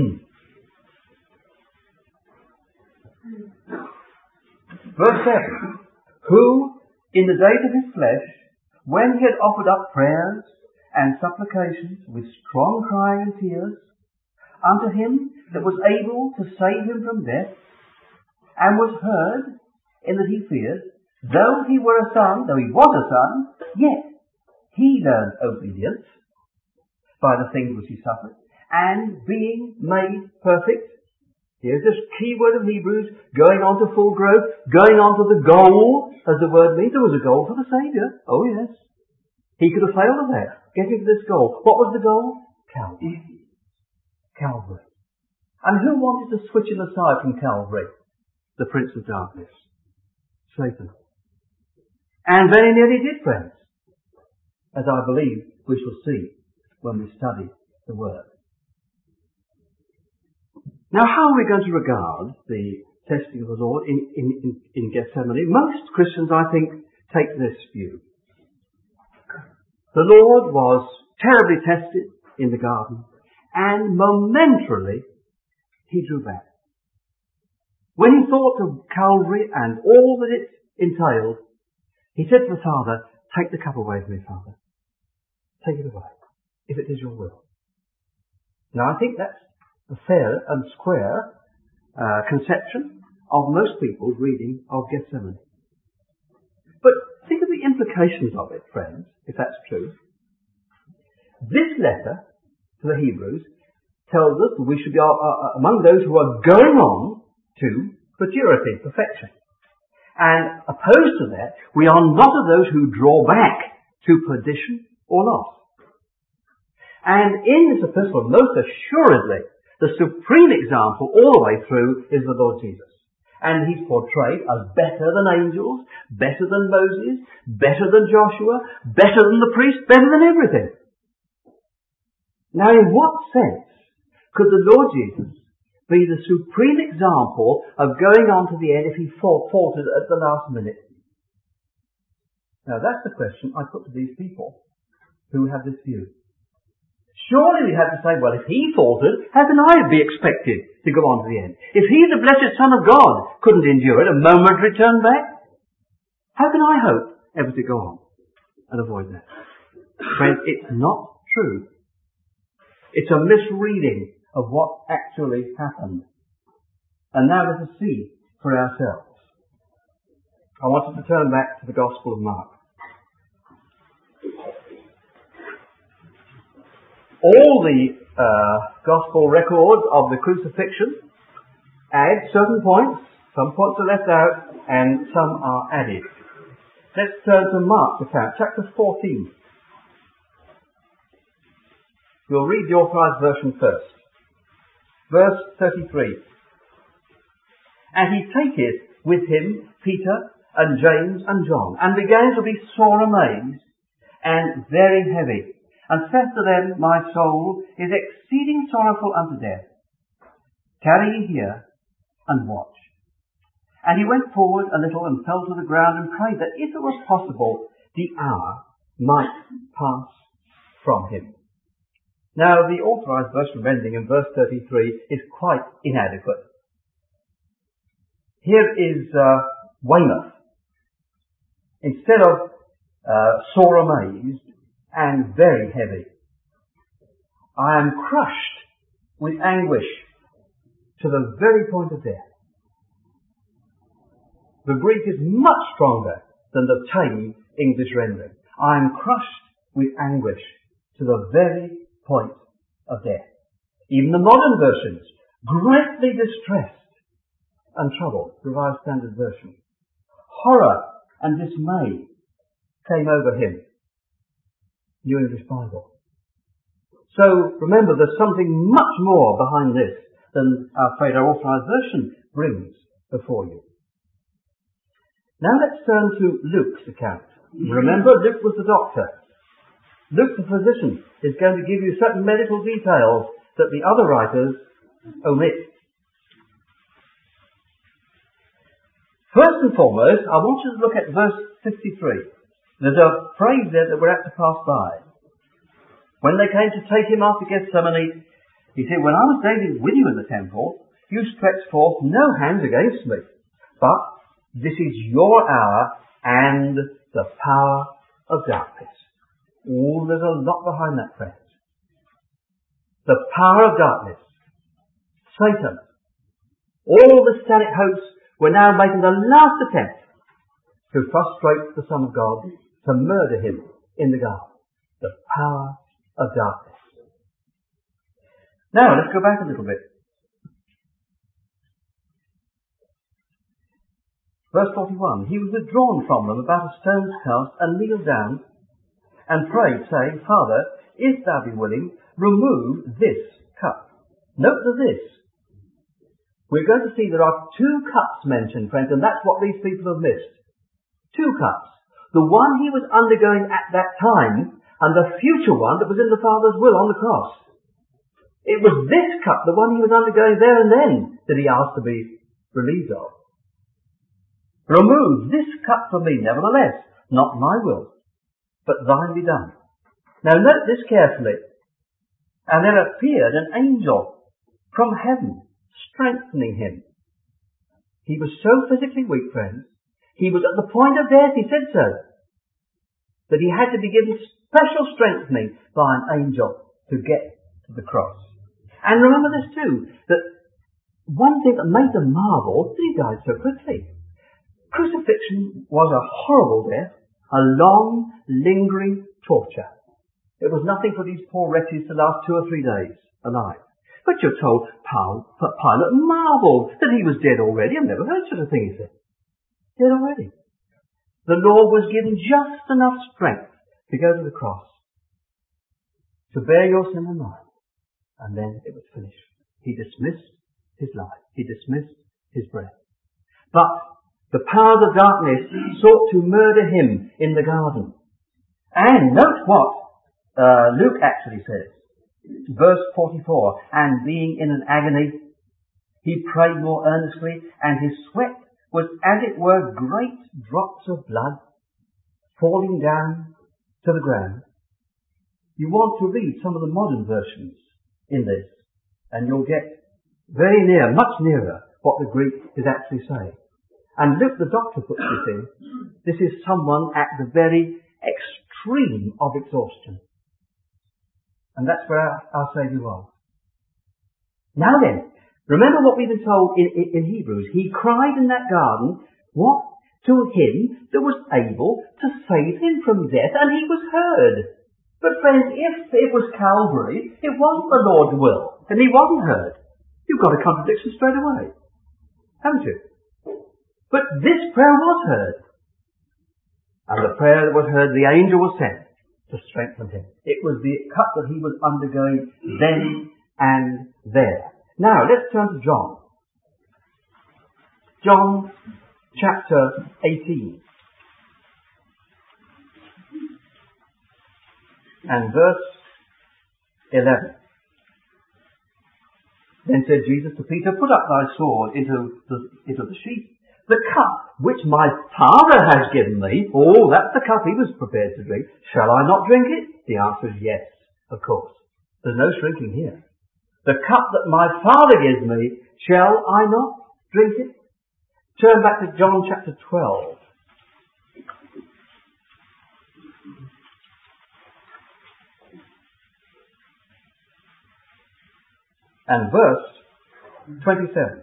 Verse 7. Who, in the days of his flesh, when he had offered up prayers and supplications with strong crying and tears, unto him that was able to save him from death, and was heard in that he feared, though he was a son, yet he learned obedience by the things which he suffered, and being made perfect. Here's this key word of Hebrews, going on to full growth, going on to the goal, as the word means. There was a goal for the Saviour. Oh yes. He could have failed at that, getting to this goal. What was the goal? Calvary. Calvary. And who wanted to switch him aside from Calvary? The Prince of Darkness, Satan. And very nearly did, friends, as I believe we shall see when we study the Word. Now, how are we going to regard the testing of the Lord in Gethsemane? Most Christians, I think, take this view. The Lord was terribly tested in the garden, and momentarily he drew back. When he thought of Calvary and all that it entailed, he said to the Father, take the cup away from me, Father. Take it away, if it is your will. Now, I think that's a fair and square conception of most people's reading of Gethsemane. But think of the implications of it, friends, if that's true. This letter to the Hebrews tells us that we should be among those who are going on to maturity, perfection. And opposed to that, we are not of those who draw back to perdition or loss. And in this epistle, most assuredly, the supreme example all the way through is the Lord Jesus. And he's portrayed as better than angels, better than Moses, better than Joshua, better than the priest, better than everything. Now, in what sense could the Lord Jesus be the supreme example of going on to the end if he faltered at the last minute? Now, that's the question I put to these people who have this view. Surely we have to say, well, if he faltered, how can I be expected to go on to the end? If he, the blessed Son of God, couldn't endure it, a momentary turn back, how can I hope ever to go on and avoid that? Friends, it's not true. It's a misreading of what actually happened. And now let us see for ourselves. I wanted to turn back to the Gospel of Mark. All the Gospel records of the crucifixion add certain points. Some points are left out and some are added. Let's turn to Mark's account, chapter 14. We'll read the Authorized Version first. Verse 33. And he taketh with him Peter and James and John, and began to be sore amazed and very heavy, and said to them, My soul is exceeding sorrowful unto death. Tarry ye here and watch. And he went forward a little and fell to the ground and prayed that if it was possible, the hour might pass from him. Now, the Authorized Version ending in verse 33 is quite inadequate. Here is Weymouth. Instead of sore amazed and very heavy, I am crushed with anguish to the very point of death. The Greek is much stronger than the tame English rendering. I am crushed with anguish to the very point of death. Even the modern versions, greatly distressed and troubled, Revised Standard Version. Horror and dismay came over him, New English Bible. So remember, there's something much more behind this than our Authorized Version brings before you. Now let's turn to Luke's account. Remember, Luke was the doctor. Luke, the physician, is going to give you certain medical details that the other writers omit. First and foremost, I want you to look at verse 53. There's a phrase there that we're apt to pass by. When they came to take him after Gethsemane, he said, When I was daily with you in the temple, you stretched forth no hands against me, but this is your hour and the power of darkness. Oh, there's a lot behind that phrase. The power of darkness. Satan. All the satanic hosts were now making the last attempt to frustrate the Son of God, to murder him in the garden. The power of darkness. Now, let's go back a little bit. Verse 41. He was withdrawn from them about a stone's cast and kneeled down and prayed, saying, Father, if thou be willing, remove this cup. Note the this. We're going to see there are two cups mentioned, friends, and that's what these people have missed. Two cups. The one he was undergoing at that time, and the future one that was in the Father's will on the cross. It was this cup, the one he was undergoing there and then, that he asked to be relieved of. Remove this cup from me, nevertheless, not my will, but thine be done. Now note this carefully. And there appeared an angel from heaven, strengthening him. He was so physically weak, friends. He was at the point of death, he said so, that he had to be given special strengthening by an angel to get to the cross. And remember this too, that one thing that made them marvel, that he died so quickly. Crucifixion was a horrible death, a long, lingering torture. It was nothing for these poor wretches to last 2 or 3 days alive. But you're told Pilate marvelled that he was dead already. I've never heard such a thing, he said. Dead already. The Lord was given just enough strength to go to the cross, to bear your sin and mine, and then it was finished. He dismissed his life. He dismissed his breath. But the powers of darkness sought to murder him in the garden. And note what Luke actually says. Verse 44, and being in an agony, he prayed more earnestly, and his sweat was as it were great drops of blood falling down to the ground. You want to read some of the modern versions in this, and you'll get very near, much nearer, what the Greek is actually saying. And Luke the doctor puts this in. This is someone at the very extreme of exhaustion. And that's where our Saviour was. Now then, remember what we've been told in Hebrews. He cried in that garden, what? To him that was able to save him from death, and he was heard. But friends, if it was Calvary, it wasn't the Lord's will, and he wasn't heard. You've got a contradiction straight away, haven't you? But this prayer was heard. And the prayer that was heard, the angel was sent to strengthen him. It was the cut that he was undergoing then and there. Now, let's turn to John. John chapter 18. And verse 11. Then said Jesus to Peter, put up thy sword into the sheath. The cup which my Father has given me, oh, that's the cup he was prepared to drink, shall I not drink it? The answer is yes, of course. There's no shrinking here. The cup that my Father gives me, shall I not drink it? Turn back to John chapter 12. And verse 27.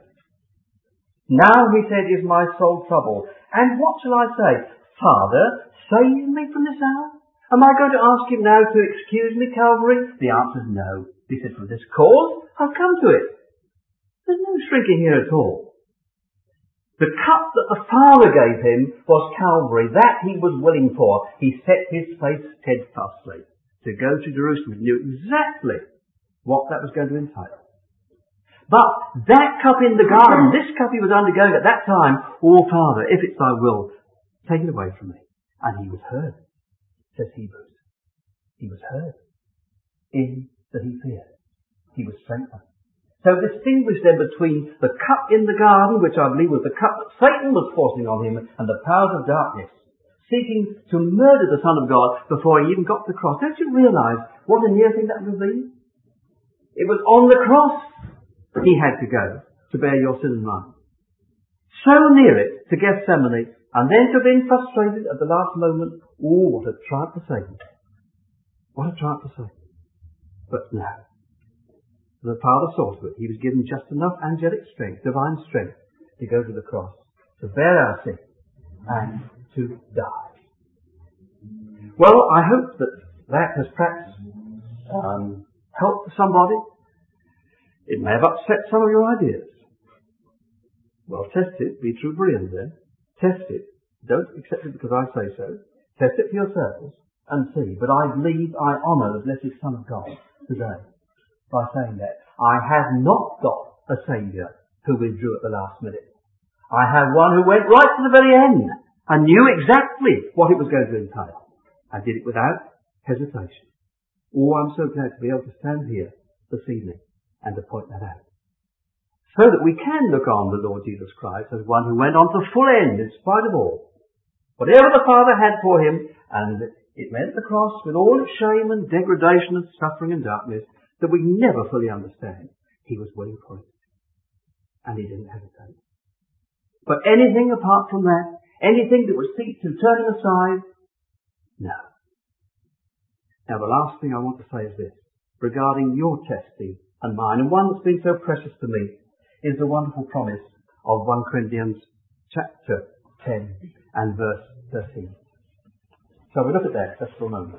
Now, he said, is my soul troubled. And what shall I say? Father, save me from this hour? Am I going to ask him now to excuse me, Calvary? The answer is no. He said, for this cause, I've come to it. There's no shrinking here at all. The cup that the Father gave him was Calvary. That he was willing for. He set his face steadfastly to go to Jerusalem. He knew exactly what that was going to entail. But that cup in the garden, this cup he was undergoing at that time, oh Father, if it's thy will, take it away from me. And he was heard, says Hebrews. He was heard in that he feared. He was strengthened. So distinguish then between the cup in the garden, which I believe was the cup that Satan was forcing on him, and the powers of darkness, seeking to murder the Son of God before he even got to the cross. Don't you realize what a near thing that would have been? It was on the cross he had to go to bear your sin and mine. So near it to Gethsemane, and then to have been frustrated at the last moment. Oh, what a triumph for Satan. What a triumph for Satan. But no. The Father saw to it. He was given just enough angelic strength, divine strength, to go to the cross, to bear our sin, and to die. Well, I hope that has perhaps helped somebody. It may have upset some of your ideas. Well, test it. Be true Bereans then. Test it. Don't accept it because I say so. Test it for yourselves and see. But I believe I honour the blessed Son of God today by saying that. I have not got a Saviour who withdrew at the last minute. I have one who went right to the very end and knew exactly what it was going to entail. I did it without hesitation. Oh, I'm so glad to be able to stand here this evening and to point that out. So that we can look on the Lord Jesus Christ as one who went on to the full end in spite of all. Whatever the Father had for him, and it meant the cross with all its shame and degradation and suffering and darkness that we never fully understand. He was willing for it. And he didn't hesitate. But anything apart from that, anything that would seek to turn him aside, no. Now the last thing I want to say is this, regarding your testing and mine, and one that's been so precious to me, is the wonderful promise of 1 Corinthians chapter 10 and verse 13. So we look at that just for a moment.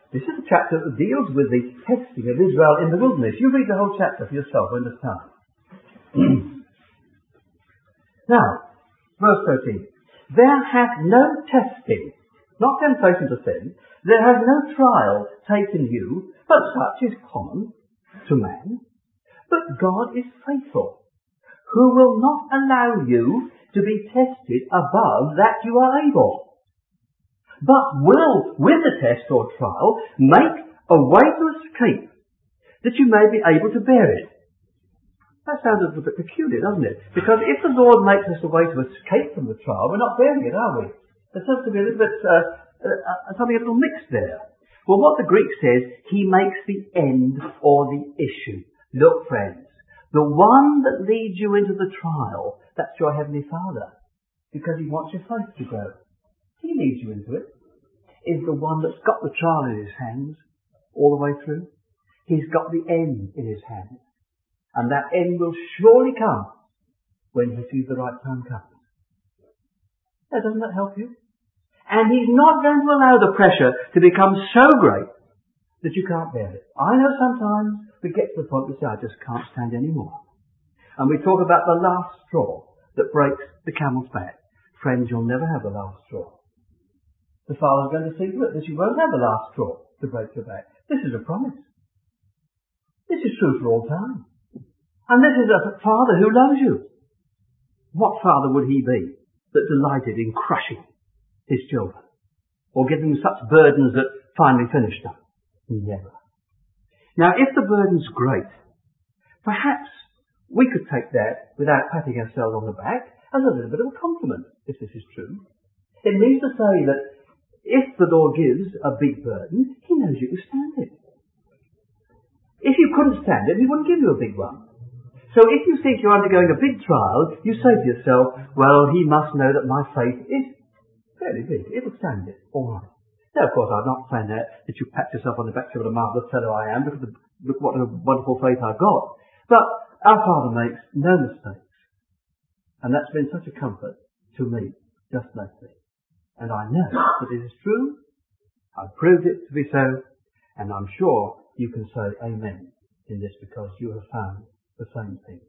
This is a chapter that deals with the testing of Israel in the wilderness. You read the whole chapter for yourself when it's time. Now, verse 13. There hath no testing, not temptation to sin, there has no trial taken you, but such is common to man. But God is faithful, who will not allow you to be tested above that you are able, but will, with the test or trial, make a way to escape, that you may be able to bear it. That sounds a little bit peculiar, doesn't it? Because if the Lord makes us a way to escape from the trial, we're not bearing it, are we? There seems to be a little bit, something a little mixed there. Well, what the Greek says, he makes the end or the issue. Look, friends, the one that leads you into the trial, that's your Heavenly Father, because he wants your faith to grow. He leads you into it. Is the one that's got the trial in his hands all the way through. He's got the end in his hands. And that end will surely come when he sees the right time comes. Now, doesn't that help you? And he's not going to allow the pressure to become so great that you can't bear it. I know sometimes we get to the point where we say, I just can't stand anymore. And we talk about the last straw that breaks the camel's back. Friends, you'll never have the last straw. The Father's going to see to it that you won't have the last straw to break your back. This is a promise. This is true for all time. And this is a Father who loves you. What father would he be that delighted in crushing his children? Or giving them such burdens that finally finish them? Never. Now, if the burden's great, perhaps we could take that without patting ourselves on the back as a little bit of a compliment, if this is true. It means to say that if the Lord gives a big burden, he knows you can stand it. If you couldn't stand it, he wouldn't give you a big one. So if you think you're undergoing a big trial, you say to yourself, well, he must know that my faith is fairly big. It'll stand it. All right. Now, of course, I'm not saying that you pat yourself on the back, say what a marvellous fellow I am, look what a wonderful faith I've got. But our Father makes no mistakes. And that's been such a comfort to me just lately. And I know that it is true. I've proved it to be so. And I'm sure you can say amen in this because you have found the same thing.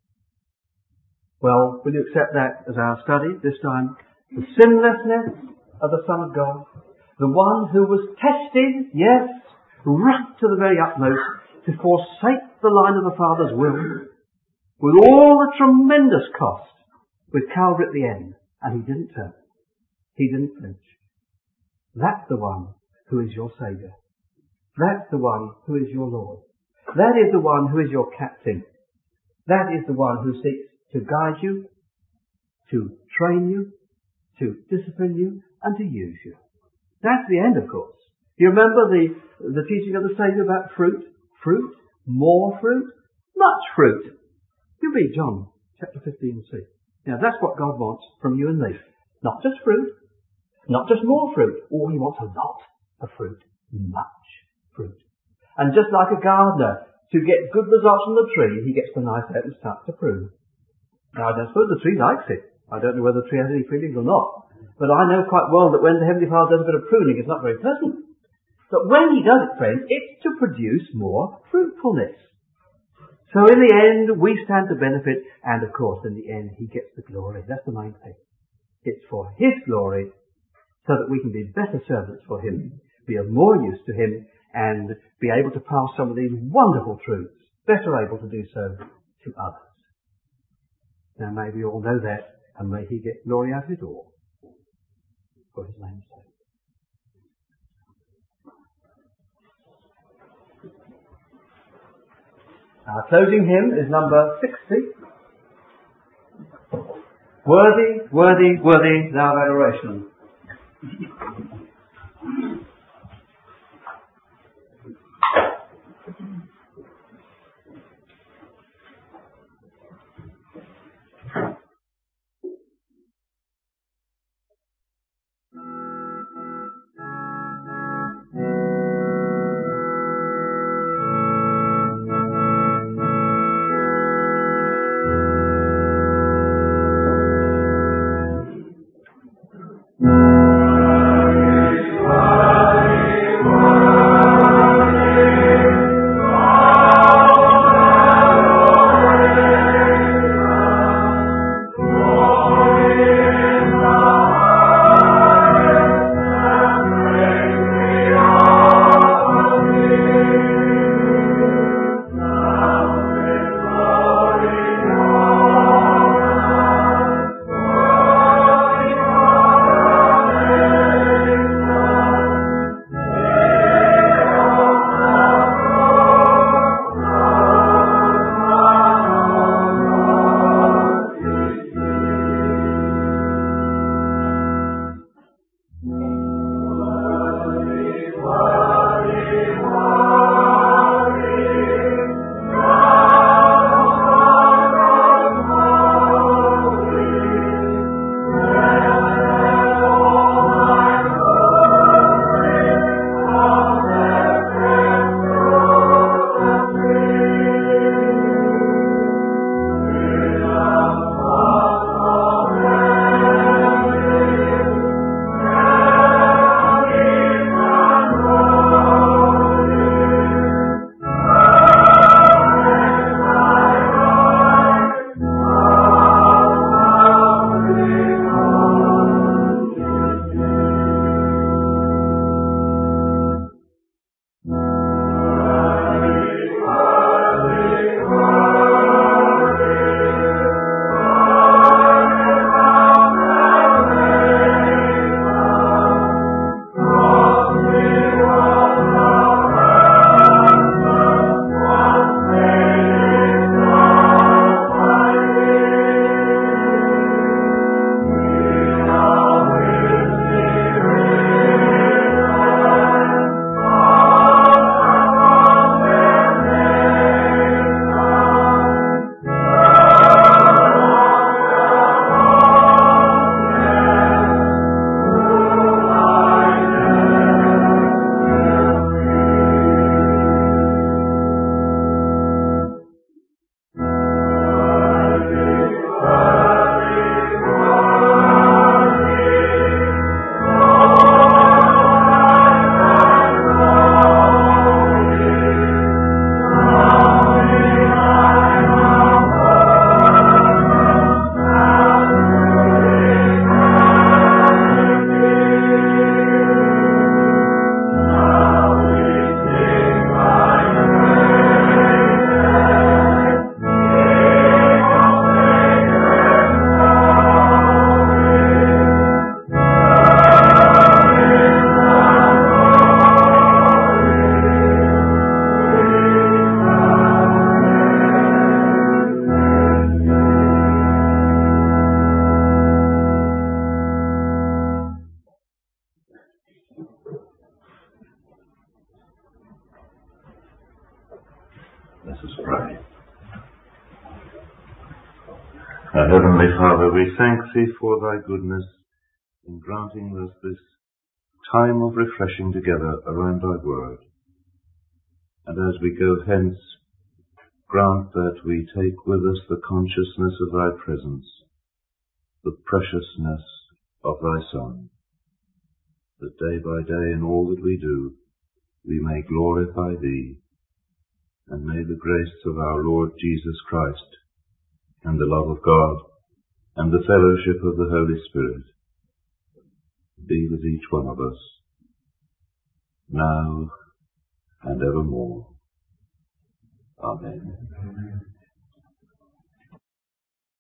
Well, will you accept that as our study this time? The sinlessness of the Son of God. The one who was tested, yes, right to the very utmost to forsake the line of the Father's will with all the tremendous cost with Calvary at the end. And he didn't turn. He didn't flinch. That's the one who is your Saviour. That's the one who is your Lord. That is the one who is your captain. That is the one who seeks to guide you, to train you, to discipline you, and to use you. That's the end, of course. You remember the teaching of the Saviour about fruit? Fruit? More fruit? Much fruit. You read John chapter 15 and see. Now that's what God wants from you and me. Not just fruit. Not just more fruit. Oh, he wants a lot of fruit. Much fruit. And just like a gardener, to get good results from the tree, he gets the knife out and starts to prune. Now, I don't suppose the tree likes it. I don't know whether the tree has any feelings or not. But I know quite well that when the Heavenly Father does a bit of pruning, it's not very pleasant. But when he does it, friends, it's to produce more fruitfulness. So in the end, we stand to benefit, and of course, in the end, he gets the glory. That's the main thing. It's for his glory, so that we can be better servants for him, be of more use to him, and be able to pass some of these wonderful truths, better able to do so to others. Now may we all know that, and may he get glory out of it all, for his name's sake. Our closing hymn is number 60. Worthy, worthy, worthy thou of adoration. Let us pray. Our Heavenly Father, we thank Thee for Thy goodness in granting us this time of refreshing together around Thy Word. And as we go hence, grant that we take with us the consciousness of Thy presence, the preciousness of Thy Son, that day by day in all that we do, we may glorify Thee, and may the grace of our Lord Jesus Christ, and the love of God, and the fellowship of the Holy Spirit be with each one of us, now and evermore. Amen.